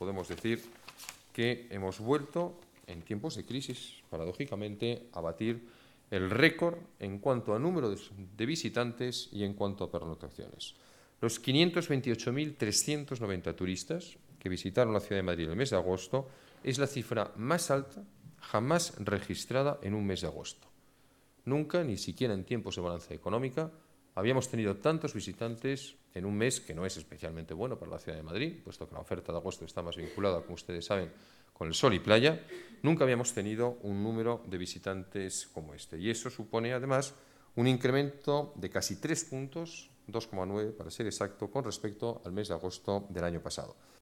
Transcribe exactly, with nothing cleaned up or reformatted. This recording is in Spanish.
podemos decir que hemos vuelto, en tiempos de crisis, paradójicamente, a batir el récord en cuanto a número de visitantes y en cuanto a pernoctaciones. Los quinientos veintiocho mil trescientos noventa turistas que visitaron la ciudad de Madrid en el mes de agosto es la cifra más alta jamás registrada en un mes de agosto. Nunca, ni siquiera en tiempos de bonanza económica, habíamos tenido tantos visitantes en un mes que no es especialmente bueno para la ciudad de Madrid, puesto que la oferta de agosto está más vinculada, como ustedes saben, con el sol y playa. Nunca habíamos tenido un número de visitantes como este. Y eso supone, además, un incremento de casi tres puntos, dos coma nueve para ser exacto, con respecto al mes de agosto del año pasado.